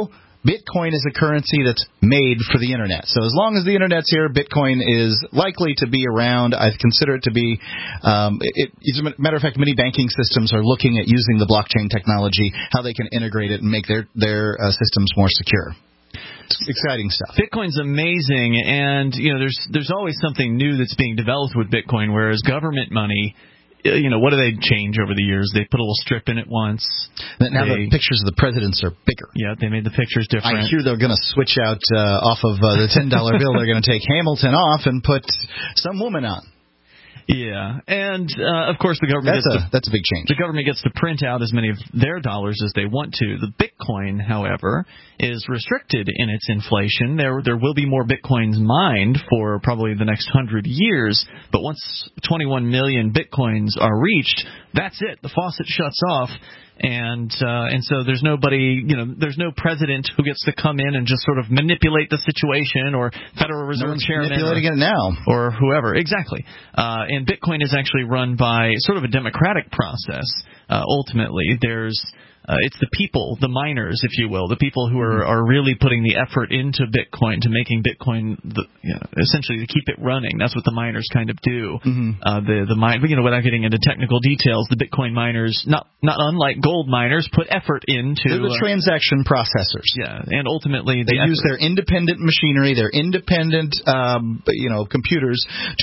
Bitcoin is a currency that's made for the Internet. So as long as the Internet's here, Bitcoin is likely to be around. I consider it to be, as a matter of fact, many banking systems are looking at using the blockchain technology, how they can integrate it and make their systems more secure. It's exciting stuff. Bitcoin's amazing, and there's always something new that's being developed with Bitcoin, whereas government money, what do they change over the years? They put a little strip in it once. Now the pictures of the presidents are bigger. Yeah, they made the pictures different. I hear they're going to switch out off of the $10 bill. They're going to take Hamilton off and put some woman on. Yeah, and of course the government that's a big change. The government gets to print out as many of their dollars as they want to. The Bitcoin, however, is restricted in its inflation. There will be more Bitcoins mined for probably the next 100 years, but once 21 million Bitcoins are reached, that's it. The faucet shuts off. And so there's nobody, there's no president who gets to come in and just sort of manipulate the situation, or Federal Reserve Chairman, manipulating it now, or whoever. Exactly. And Bitcoin is actually run by sort of a democratic process. Ultimately, it's the people, the miners, if you will, the people who are really putting the effort into Bitcoin, to making Bitcoin essentially to keep it running. That's what the miners kind of do. Without getting into technical details, the Bitcoin miners, not unlike gold miners, put effort into the transaction processors. Yeah, and ultimately they use their independent machinery, their independent computers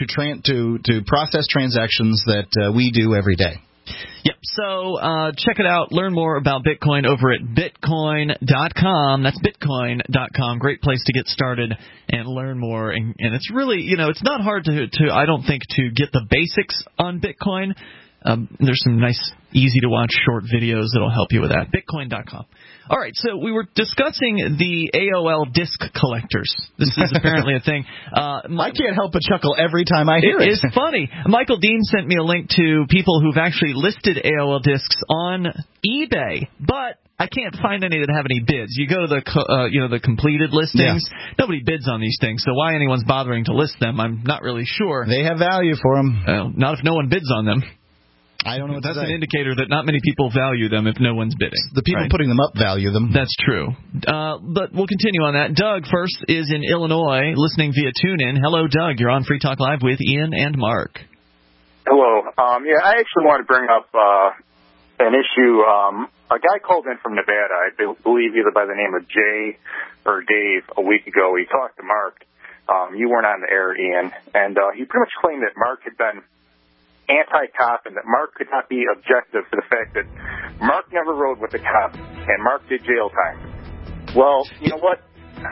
to process transactions that we do every day. Yep, so check it out. Learn more about Bitcoin over at Bitcoin.com. That's Bitcoin.com. Great place to get started and learn more. And it's really, it's not hard to I don't think, to get the basics on Bitcoin. There's some nice, easy-to-watch short videos that will help you with that. Bitcoin.com. All right, so we were discussing the AOL disc collectors. This is apparently a thing. I can't help but chuckle every time I hear it. It's funny. Michael Dean sent me a link to people who've actually listed AOL discs on eBay, but I can't find any that have any bids. You go to the completed listings. Yeah. Nobody bids on these things, so why anyone's bothering to list them, I'm not really sure. They have value for them. Well, not if no one bids on them. I don't know what that's an indicator that not many people value them if no one's bidding. The people putting them up value them. That's true. But we'll continue on that. Doug first is in Illinois, listening via TuneIn. Hello, Doug. You're on Free Talk Live with Ian and Mark. Hello. I actually want to bring up an issue. A guy called in from Nevada, I believe either by the name of Jay or Dave, a week ago. He talked to Mark. You weren't on the air, Ian. And he pretty much claimed that Mark had been anti-cop and that Mark could not be objective for the fact that Mark never rode with the cop and Mark did jail time. Well, you know what?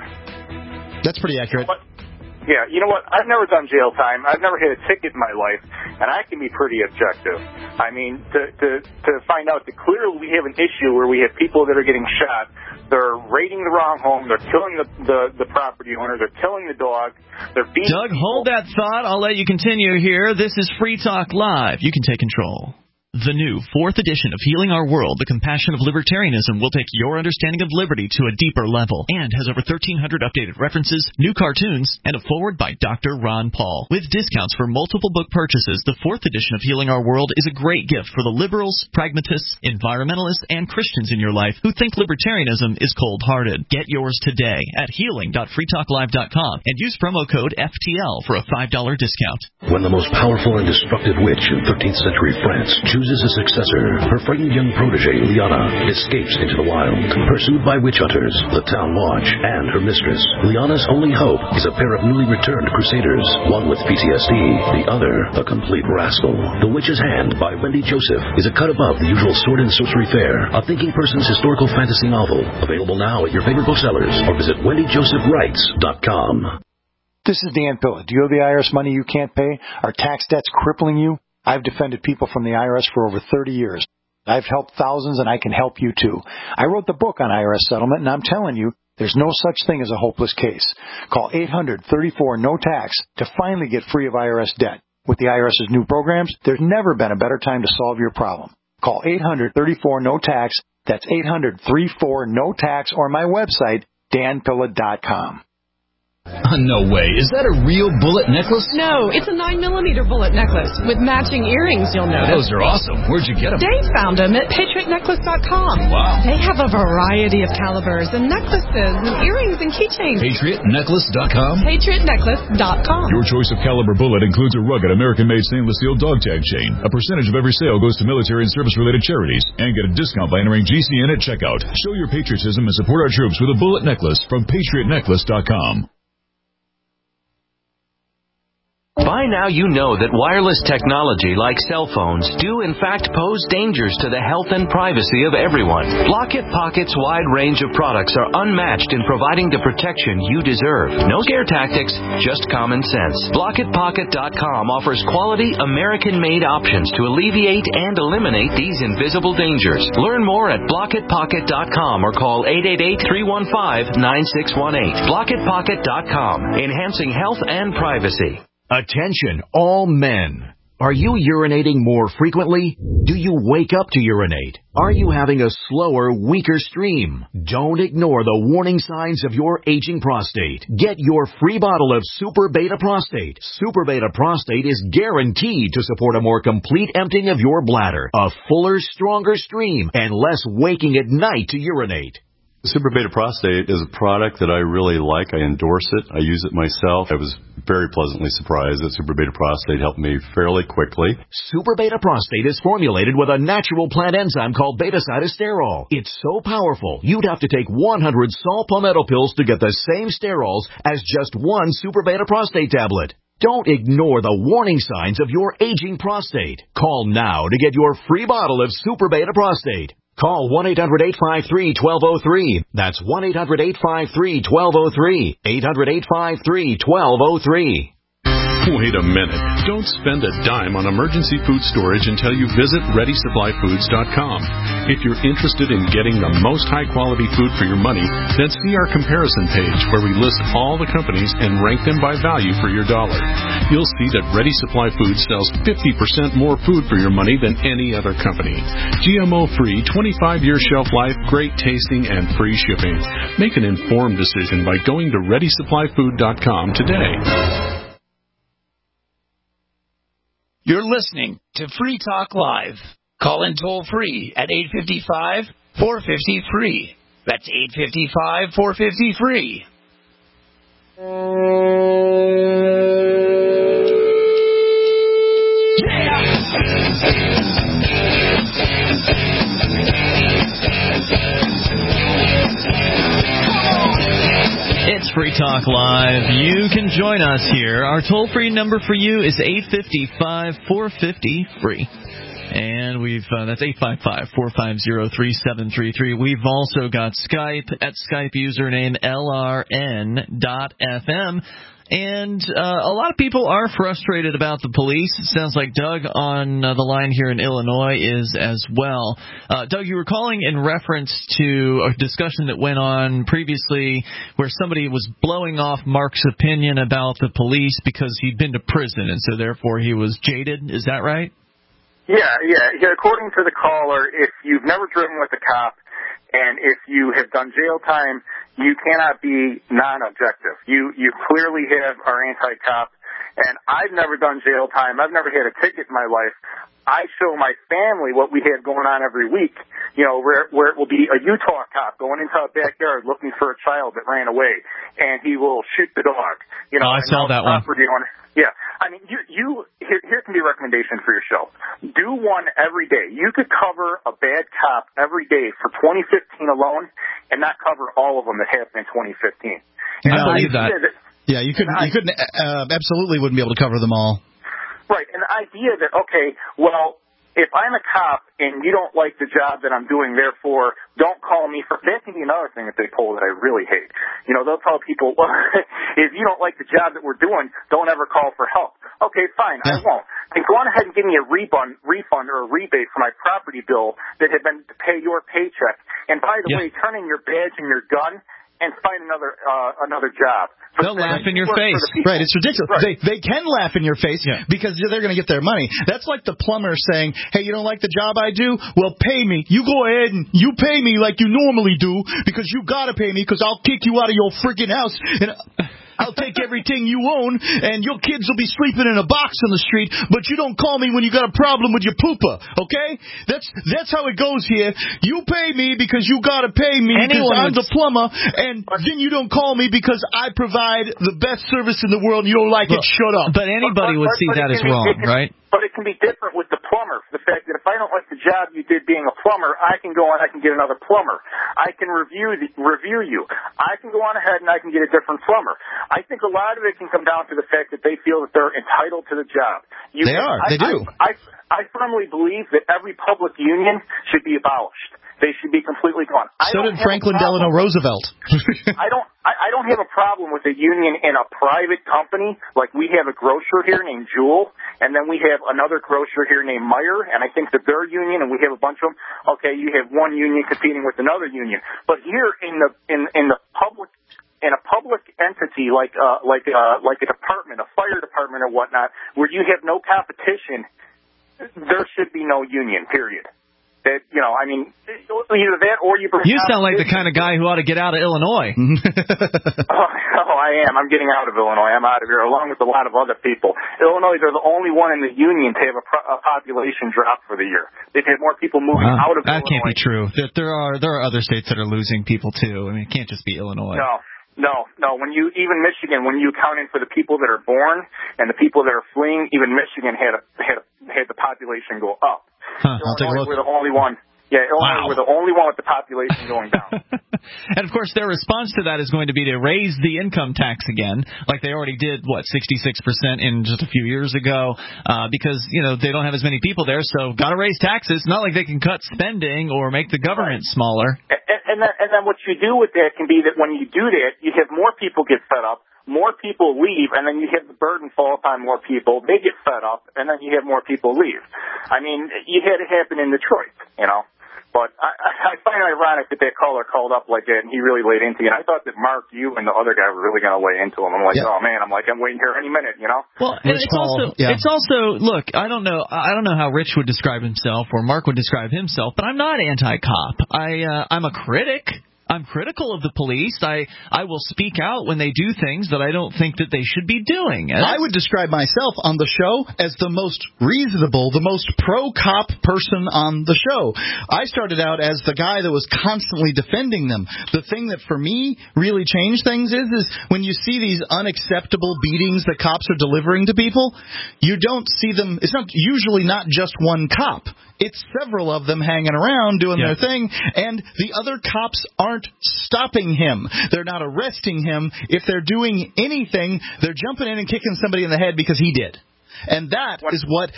That's pretty accurate. Yeah, you know what? I've never done jail time. I've never hit a ticket in my life, and I can be pretty objective. I mean, to find out that clearly we have an issue where we have people that are getting shot. They're raiding the wrong home. They're killing the property owner. They're killing the dog. They're beating Doug, hold that thought. I'll let you continue here. This is Free Talk Live. You can take control. The new 4th edition of Healing Our World, The Compassion of Libertarianism, will take your understanding of liberty to a deeper level and has over 1,300 updated references, new cartoons, and a foreword by Dr. Ron Paul. With discounts for multiple book purchases, the 4th edition of Healing Our World is a great gift for the liberals, pragmatists, environmentalists, and Christians in your life who think libertarianism is cold-hearted. Get yours today at healing.freetalklive.com and use promo code FTL for a $5 discount. When the most powerful and destructive witch in 13th century France chooses a successor, her frightened young protege, Liana, escapes into the wild. Pursued by witch hunters, the town watch, and her mistress, Liana's only hope is a pair of newly returned crusaders, one with PTSD, the other a complete rascal. The Witch's Hand by Wendy Joseph is a cut above the usual sword and sorcery fare, a thinking person's historical fantasy novel. Available now at your favorite booksellers or visit WendyJosephWrites.com. This is Dan Pilla. Do you owe the IRS money you can't pay? Are tax debts crippling you? I've defended people from the IRS for over 30 years. I've helped thousands, and I can help you too. I wrote the book on IRS settlement, and I'm telling you, there's no such thing as a hopeless case. Call 800-34-NO-TAX to finally get free of IRS debt. With the IRS's new programs, there's never been a better time to solve your problem. Call 800-34-NO-TAX. That's 800-34-NO-TAX, or my website, danpilla.com. No way. Is that a real bullet necklace? No, it's a 9mm bullet necklace with matching earrings, you'll notice. Those are awesome. Where'd you get them? Dave found them at PatriotNecklace.com. Wow. They have a variety of calibers and necklaces and earrings and keychains. PatriotNecklace.com? PatriotNecklace.com. Your choice of caliber bullet includes a rugged American-made stainless steel dog tag chain. A percentage of every sale goes to military and service-related charities. And get a discount by entering GCN at checkout. Show your patriotism and support our troops with a bullet necklace from PatriotNecklace.com. By now you know that wireless technology like cell phones do in fact pose dangers to the health and privacy of everyone. Blockit Pocket's wide range of products are unmatched in providing the protection you deserve. No scare tactics, just common sense. BlockitPocket.com offers quality American-made options to alleviate and eliminate these invisible dangers. Learn more at BlockitPocket.com or call 888-315-9618. BlockitPocket.com, enhancing health and privacy. Attention, all men. Are you urinating more frequently? Do you wake up to urinate? Are you having a slower, weaker stream? Don't ignore the warning signs of your aging prostate. Get your free bottle of Super Beta Prostate. Super Beta Prostate is guaranteed to support a more complete emptying of your bladder, a fuller, stronger stream, and less waking at night to urinate. Super Beta Prostate is a product that I really like. I endorse it. I use it myself. I was very pleasantly surprised that Super Beta Prostate helped me fairly quickly. Super Beta Prostate is formulated with a natural plant enzyme called beta-cytosterol. It's so powerful, you'd have to take 100 saw palmetto pills to get the same sterols as just one Super Beta Prostate tablet. Don't ignore the warning signs of your aging prostate. Call now to get your free bottle of Super Beta Prostate. Call 1-800-853-1203. That's 1-800-853-1203. 800-853-1203. Wait a minute. Don't spend a dime on emergency food storage until you visit ReadySupplyFoods.com. If you're interested in getting the most high-quality food for your money, then see our comparison page where we list all the companies and rank them by value for your dollar. You'll see that Ready Supply Foods sells 50% more food for your money than any other company. GMO-free, 25-year shelf life, great tasting, and free shipping. Make an informed decision by going to ReadySupplyFood.com today. You're listening to Free Talk Live. Call in toll free at 855-450-FREE. That's 855-450-FREE. It's Free Talk Live. You can join us here. Our toll-free number for you is 855-450-FREE. And that's 855-450-3733. We've also got Skype at Skype username LRN.FM. And a lot of people are frustrated about the police. It sounds like Doug on the line here in Illinois is as well. Doug, you were calling in reference to a discussion that went on previously where somebody was blowing off Mark's opinion about the police because he'd been to prison, and so therefore he was jaded. Is that right? Yeah. According to the caller, if you've never driven with a cop and if you have done jail time, you cannot be non-objective. You clearly are anti-cop, and I've never done jail time. I've never had a ticket in my life. I show my family what we have going on every week, where it will be a Utah cop going into a backyard looking for a child that ran away, and he will shoot the dog. I saw that one. Yeah. I mean, here can be a recommendation for your show. Do one every day. You could cover a bad cop every day for 2015 alone and not cover all of them that happened in 2015. And I believe that. Yeah, you couldn't absolutely wouldn't be able to cover them all. Right. And the idea that, okay, well, if I'm a cop and you don't like the job that I'm doing, therefore don't call me for... That can be another thing that they pull that I really hate. They'll tell people, well, if you don't like the job that we're doing, don't ever call for help. Okay, fine, I won't. Then go on ahead and give me a refund or a rebate for my property bill that had been to pay your paycheck. And by the way, turn in your badge and your gun and find another job. They'll laugh in your face. Right, it's ridiculous. Right. They can laugh in your face because they're going to get their money. That's like the plumber saying, hey, you don't like the job I do? Well, pay me. You go ahead and you pay me like you normally do because you got to pay me because I'll kick you out of your freaking house. And I'll take everything you own, and your kids will be sleeping in a box on the street, but you don't call me when you got a problem with your pooper, okay? That's how it goes here. You pay me because you got to pay me because I'm the plumber, and then you don't call me because I provide the best service in the world and you don't like it, shut up. But anybody would see that as wrong, right? But it can be different with the plumber. The fact that if I don't like the job you did being a plumber, I can go on, I can get another plumber. I can review you. I can go on ahead and I can get a different plumber. I think a lot of it can come down to the fact that they feel that they're entitled to the job. They do. I firmly believe that every public union should be abolished. They should be completely gone. So did Franklin Delano Roosevelt. I don't have a problem with a union in a private company. Like we have a grocer here named Jewel, and then we have another grocer here named Meyer, and I think that they're union, and we have a bunch of them. Okay, you have one union competing with another union, but here in the public. In a public entity like a department, a fire department or whatnot, where you have no competition, there should be no union, period. That, I mean, either that or you bring... You sound like the kind of guy who ought to get out of Illinois. I am. I'm getting out of Illinois. I'm out of here, along with a lot of other people. Illinois, they're the only one in the union to have a population drop for the year. They've had more people moving out of Illinois. That can't be true. There are other states that are losing people, too. I mean, it can't just be Illinois. No. Even Michigan, when you count in for the people that are born and the people that are fleeing, even Michigan had the population go up. I'll take a look. We're the only one. Yeah, Illinois, we're the only one with the population going down. And, of course, their response to that is going to be to raise the income tax again, like they already did, 66% in just a few years ago, because, they don't have as many people there, so got to raise taxes. Not like they can cut spending or make the government smaller. And then what you do with that can be that when you do that, you have more people get fed up, more people leave, and then you have the burden fall upon more people. They get fed up, and then you have more people leave. I mean, you had it happen in Detroit, But I find it ironic that caller called up like that, and he really laid into you. And I thought that Mark, you, and the other guy were really going to lay into him. I'm like, oh man, I'm waiting here any minute, Well, and it's also, look, I don't know how Rich would describe himself or Mark would describe himself, but I'm not anti-cop. I'm a critic. I'm critical of the police. I will speak out when they do things that I don't think that they should be doing. I would describe myself on the show as the most reasonable, the most pro-cop person on the show. I started out as the guy that was constantly defending them. The thing that for me really changed things is when you see these unacceptable beatings that cops are delivering to people, you don't see them. It's usually not just one cop. It's several of them hanging around doing their thing, and the other cops aren't stopping him. They're not arresting him. If they're doing anything, they're jumping in and kicking somebody in the head because he did. And that is what,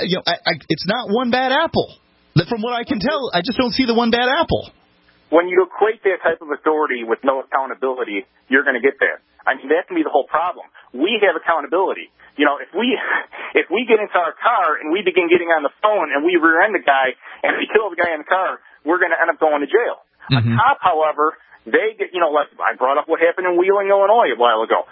it's not one bad apple. From what I can tell, I just don't see the one bad apple. When you equate that type of authority with no accountability, you're going to get that. I mean, that can be the whole problem. We have accountability. If we get into our car and we begin getting on the phone and we rear end a guy and we kill the guy in the car, we're going to end up going to jail. Mm-hmm. A cop, however, they get, like I brought up what happened in Wheeling, Illinois a while ago.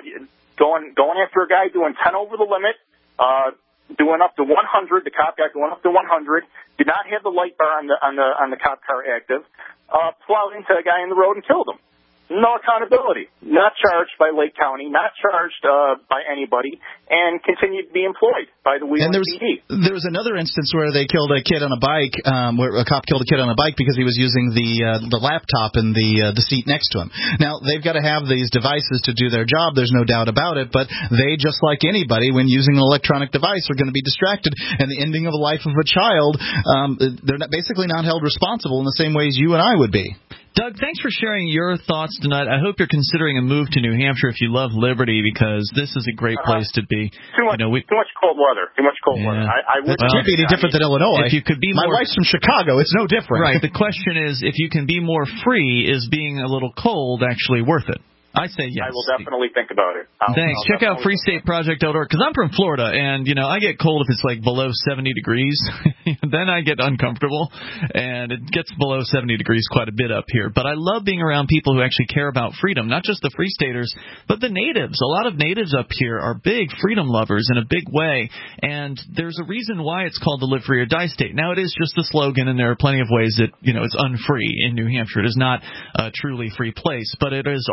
Going after a guy doing 10 over the limit, doing up to 100. The cop got going up to 100. Did not have the light bar on the cop car active. Plowed into a guy in the road and killed him. No accountability. Not charged by Lake County, not charged by anybody, and continued to be employed by the Wheeling PD. There was another instance where they killed a kid on a bike, where a cop killed a kid on a bike because he was using the laptop in the seat next to him. Now, they've got to have these devices to do their job. There's no doubt about it, but they, just like anybody, when using an electronic device, are going to be distracted. And the ending of the life of a child, they're basically not held responsible in the same way as you and I would be. Doug, thanks for sharing your thoughts tonight. I hope you're considering a move to New Hampshire if you love liberty, because this is a great place to be. Too much cold weather. weather. It can't be any different than Illinois. If you could be My wife's from Chicago. It's no different. Right. The question is, if you can be more free, is being a little cold actually worth it? I say yes. I will definitely think about it. Thanks. Check out freestateproject.org, because I'm from Florida, and, I get cold if it's below 70 degrees. Then I get uncomfortable, and it gets below 70 degrees quite a bit up here. But I love being around people who actually care about freedom, not just the free staters, but the natives. A lot of natives up here are big freedom lovers in a big way, and there's a reason why it's called the Live Free or Die State. Now, it is just a slogan, and there are plenty of ways that, it's unfree in New Hampshire. It is not a truly free place, but it is arguably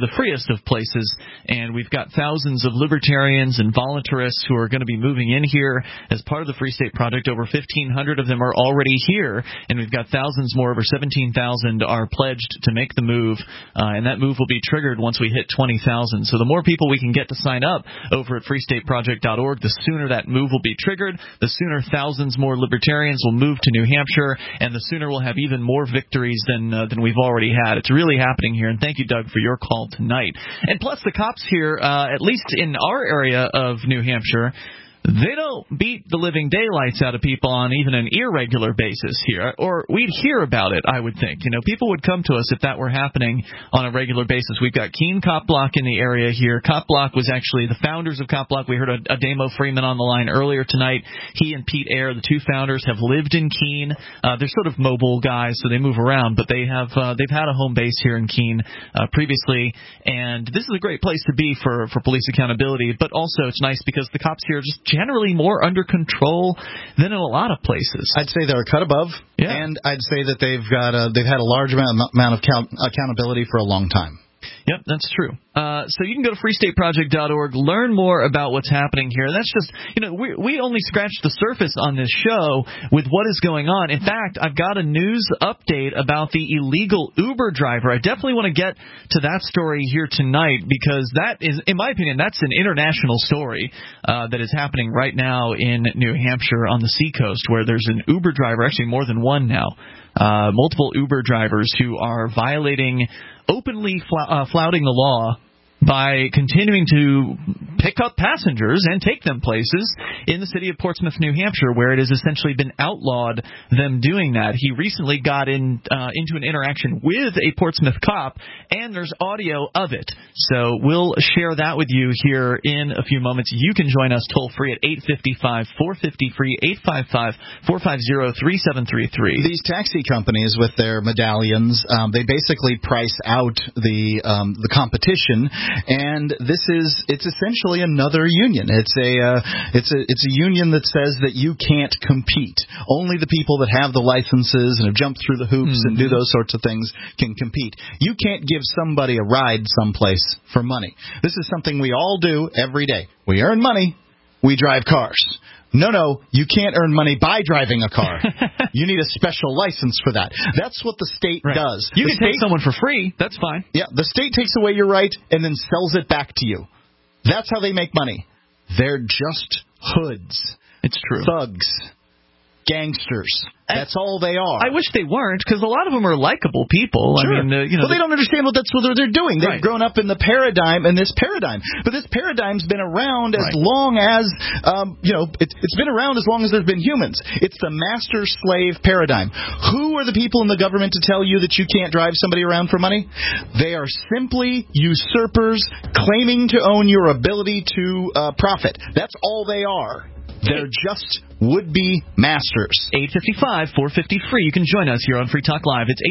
the freest of places, and we've got thousands of libertarians and voluntarists who are going to be moving in here as part of the Free State Project. Over 1,500 of them are already here, and we've got thousands more. Over 17,000 are pledged to make the move, and that move will be triggered once we hit 20,000. So the more people we can get to sign up over at freestateproject.org, the sooner that move will be triggered, the sooner thousands more libertarians will move to New Hampshire, and the sooner we'll have even more victories than we've already had. It's really happening here, and thank you, Doug, for your call tonight. And plus, the cops here, at least in our area of New Hampshire, they don't beat the living daylights out of people on even an irregular basis here, or we'd hear about it, I would think. People would come to us if that were happening on a regular basis. We've got Keene Cop Block in the area here. Cop Block was actually the founders of Cop Block. We heard a Damo Freeman on the line earlier tonight. He and Pete Ayer, the two founders, have lived in Keene. They're sort of mobile guys, so they move around, but they've had a home base here in Keene previously, and this is a great place to be for police accountability, but also it's nice because the cops here are just generally more under control than in a lot of places. I'd say they're a cut above, and I'd say that they've had a large amount of accountability for a long time. Yep, that's true. So you can go to freestateproject.org, learn more about what's happening here. That's just, we only scratched the surface on this show with what is going on. In fact, I've got a news update about the illegal Uber driver. I definitely want to get to that story here tonight because that is, in my opinion, that's an international story that is happening right now in New Hampshire on the seacoast where there's an Uber driver, actually more than one now, multiple Uber drivers who are openly flouting the law by continuing to pick up passengers and take them places in the city of Portsmouth, New Hampshire, where it has essentially been outlawed them doing that. He recently got into an interaction with a Portsmouth cop, and there's audio of it. So we'll share that with you here in a few moments. You can join us toll-free at 855-450-FREE, 855-450-3733. These taxi companies with their medallions, they basically price out the competition. And it's essentially another union. It's a union that says that you can't compete. Only the people that have the licenses and have jumped through the hoops and do those sorts of things can compete. You can't give somebody a ride someplace for money. This is something we all do every day. We earn money. We drive cars. No, you can't earn money by driving a car. You need a special license for that. That's what the state does. You can take someone for free. That's fine. Yeah, the state takes away your right and then sells it back to you. That's how they make money. They're just hoods. It's true. Thugs. Gangsters. That's all they are. I wish they weren't, because a lot of them are likable people. Sure. I mean, well, they don't understand that's what they're doing. They've grown up in the paradigm, in this paradigm. But this paradigm's been around as long as, it's been around as long as there's been humans. It's the master-slave paradigm. Who are the people in the government to tell you that you can't drive somebody around for money? They are simply usurpers claiming to own your ability to profit. That's all they are. They're just would-be masters. 855-450-FREE. You can join us here on Free Talk Live. It's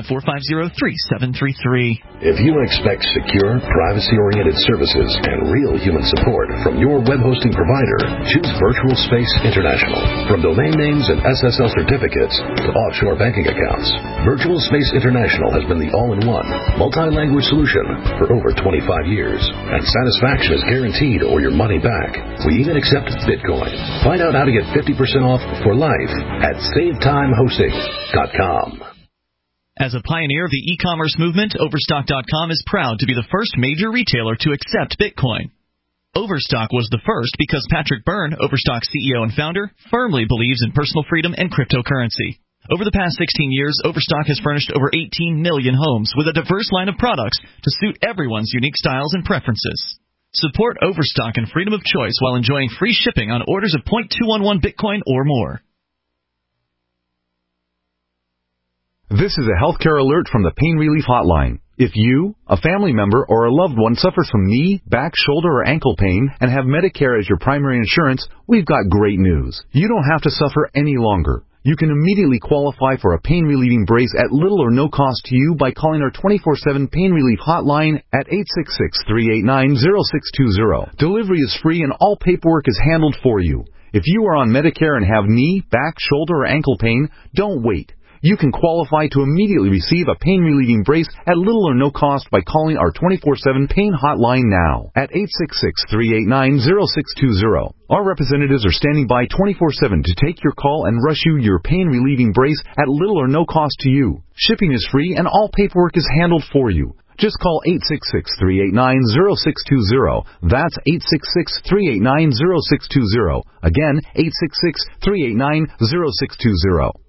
855-450-3733. If you expect secure, privacy-oriented services and real human support from your web hosting provider, choose Virtual Space International. From domain names and SSL certificates to offshore banking accounts, Virtual Space International has been the all-in-one, multi-language solution for over 25 years. And satisfaction is guaranteed or your money back. We even accept Bitcoin. Find out how to get 50% off for life at SaveTimeHosting.com. As a pioneer of the e-commerce movement, Overstock.com is proud to be the first major retailer to accept Bitcoin. Overstock was the first because Patrick Byrne, Overstock CEO and founder, firmly believes in personal freedom and cryptocurrency. Over the past 16 years, Overstock has furnished over 18 million homes with a diverse line of products to suit everyone's unique styles and preferences. Support Overstock and freedom of choice while enjoying free shipping on orders of 0.211 Bitcoin or more. This is a healthcare alert from the Pain Relief Hotline. If you, a family member, or a loved one suffers from knee, back, shoulder, or ankle pain and have Medicare as your primary insurance, we've got great news. You don't have to suffer any longer. You can immediately qualify for a pain-relieving brace at little or no cost to you by calling our 24/7 Pain Relief Hotline at 866-389-0620. Delivery is free and all paperwork is handled for you. If you are on Medicare and have knee, back, shoulder, or ankle pain, don't wait. You can qualify to immediately receive a pain-relieving brace at little or no cost by calling our 24/7 pain hotline now at 866-389-0620. Our representatives are standing by 24/7 to take your call and rush you your pain-relieving brace at little or no cost to you. Shipping is free and all paperwork is handled for you. Just call 866-389-0620. That's 866-389-0620. Again, 866-389-0620.